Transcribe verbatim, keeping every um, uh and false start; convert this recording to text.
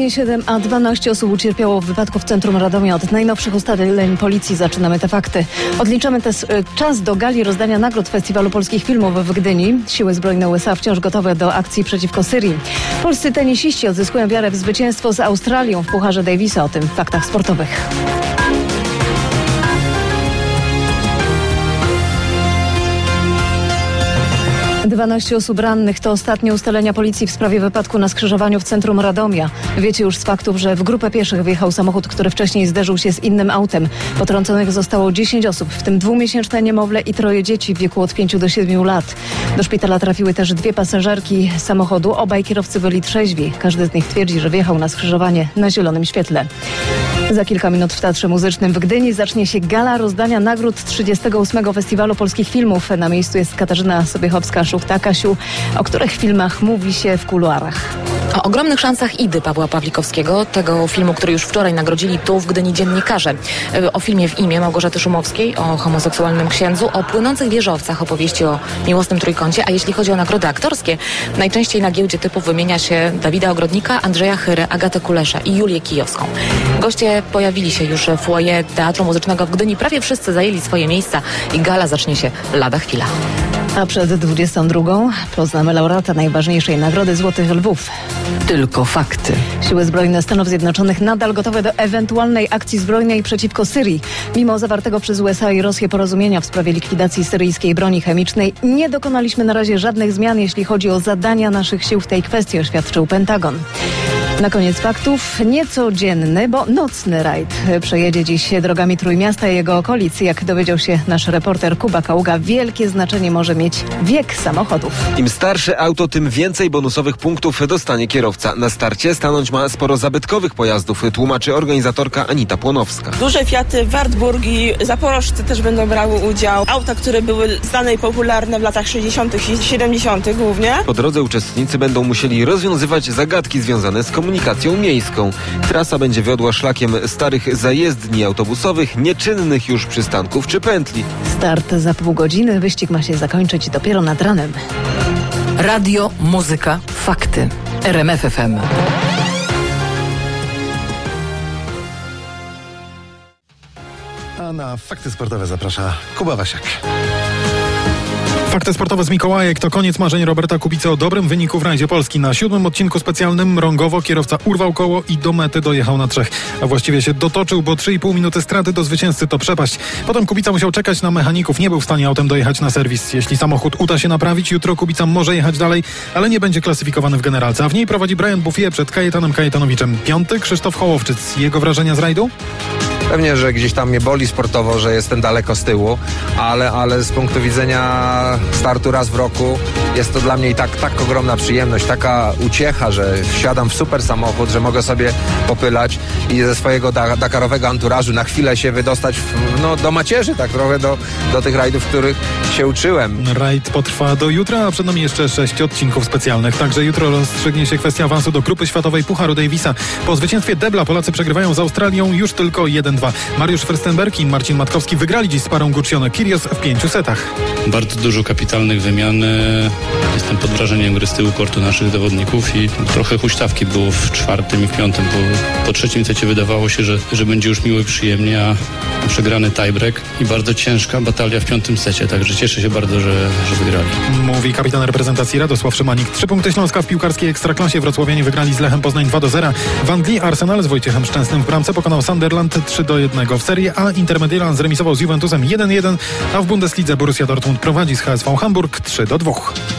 Dokładnie siedem a dwanaście osób ucierpiało w wypadku w centrum Radomia. Od najnowszych ustaleń policji zaczynamy te fakty. Odliczamy też czas do gali rozdania nagród Festiwalu Polskich Filmów w Gdyni. Siły zbrojne U S A wciąż gotowe do akcji przeciwko Syrii. Polscy tenisiści odzyskują wiarę w zwycięstwo z Australią w Pucharze Davisa. O tym w faktach sportowych. dwanaście osób rannych to ostatnie ustalenia policji w sprawie wypadku na skrzyżowaniu w centrum Radomia. Wiecie już z faktów, że w grupę pieszych wjechał samochód, który wcześniej zderzył się z innym autem. Potrąconych zostało dziesięć osób, w tym dwumiesięczne niemowlę i troje dzieci w wieku od pięciu do siedmiu lat. Do szpitala trafiły też dwie pasażerki samochodu. Obaj kierowcy byli trzeźwi. Każdy z nich twierdzi, że wjechał na skrzyżowanie na zielonym świetle. Za kilka minut w Teatrze Muzycznym w Gdyni zacznie się gala rozdania nagród trzydziestego ósmego Festiwalu Polskich Filmów. Na miejscu jest Katarzyna Sobiechowska-Szuchta. Kasiu, o których filmach mówi się w kuluarach? O ogromnych szansach Idy Pawła Pawlikowskiego, tego filmu, który już wczoraj nagrodzili tu w Gdyni dziennikarze. O filmie W imię Małgorzaty Szumowskiej, o homoseksualnym księdzu, o płynących wieżowcach, opowieści o miłosnym trójkącie. A jeśli chodzi o nagrody aktorskie, najczęściej na giełdzie typów wymienia się Dawida Ogrodnika, Andrzeja Chyrę, Agatę Kulesza i Julię Kijowską. Goście pojawili się już w foyer Teatru Muzycznego w Gdyni. Prawie wszyscy zajęli swoje miejsca i gala zacznie się lada chwila. A przed dwudziestą drugą poznamy laureata najważniejszej nagrody Złotych Lwów. Tylko fakty. Siły zbrojne Stanów Zjednoczonych nadal gotowe do ewentualnej akcji zbrojnej przeciwko Syrii. Mimo zawartego przez U S A i Rosję porozumienia w sprawie likwidacji syryjskiej broni chemicznej, nie dokonaliśmy na razie żadnych zmian, jeśli chodzi o zadania naszych sił w tej kwestii, oświadczył Pentagon. Na koniec faktów niecodzienny, bo nocny rajd przejedzie dziś drogami Trójmiasta i jego okolic. Jak dowiedział się nasz reporter Kuba Kaługa, wielkie znaczenie może mieć wiek samochodów. Im starsze auto, tym więcej bonusowych punktów dostanie kierowca. Na starcie stanąć ma sporo zabytkowych pojazdów, tłumaczy organizatorka Anita Płonowska. Duże Fiaty, Wartburgi, Zaporożcy też będą brały udział. Auta, które były znane i popularne w latach sześćdziesiątych i siedemdziesiątych głównie. Po drodze uczestnicy będą musieli rozwiązywać zagadki związane z komunikacją miejską. Trasa będzie wiodła szlakiem starych zajezdni autobusowych, nieczynnych już przystanków czy pętli. Start za pół godziny, wyścig ma się zakończyć dopiero nad ranem. Radio, muzyka, fakty. R M F F M. A na fakty sportowe zaprasza Kuba Wasiak. Fakty sportowe z Mikołajek to koniec marzeń Roberta Kubicy o dobrym wyniku w rajdzie Polski. Na siódmym odcinku specjalnym Mrągowo kierowca urwał koło i do mety dojechał na trzech. A właściwie się dotoczył, bo trzy i pół minuty straty do zwycięzcy to przepaść. Potem Kubica musiał czekać na mechaników. Nie był w stanie autem dojechać na serwis. Jeśli samochód uda się naprawić, jutro Kubica może jechać dalej, ale nie będzie klasyfikowany w generalce. A w niej prowadzi Brian Bouffier przed Kajetanem Kajetanowiczem. Piąty Krzysztof Hołowczyc. Jego wrażenia z rajdu? Pewnie, że gdzieś tam mnie boli sportowo, że jestem daleko z tyłu, ale, ale z punktu widzenia startu raz w roku jest to dla mnie i tak, tak ogromna przyjemność, taka uciecha, że wsiadam w super samochód, że mogę sobie popylać i ze swojego da- dakarowego anturażu na chwilę się wydostać w, no, do macierzy, tak trochę do, do tych rajdów, w których się uczyłem. Rajd potrwa do jutra, a przed nami jeszcze sześć odcinków specjalnych. Także jutro rozstrzygnie się kwestia awansu do Grupy Światowej Pucharu Davisa. Po zwycięstwie Debla Polacy przegrywają z Australią już tylko jeden dwa. Mariusz Fürstenberg i Marcin Matkowski wygrali dziś z parą Gurcione-Kyrgios w pięciu setach. Bardzo dużo kapitalnych wymian. Jestem pod wrażeniem gry z tyłu kortu naszych zawodników i trochę huśtawki było w czwartym i w piątym, bo po trzecim secie wydawało się, że, że będzie już miło i przyjemnie, a przegrany tiebreak i bardzo ciężka batalia w piątym secie, także cieszę się bardzo, że, że wygrali. Mówi kapitan reprezentacji Radosław Szymanik. Trzy punkty Śląska w piłkarskiej Ekstraklasie. Wrocławianie wygrali z Lechem Poznań dwa do zera. W Anglii Arsenal z Wojciechem Szczęsnym w bramce pokonał Sunderland trzy do jednego. W Serie A Inter Milan zremisował z Juventusem jeden jeden, a w Bundeslidze Borussia Dortmund prowadzi z H S V Hamburg trzy do dwóch.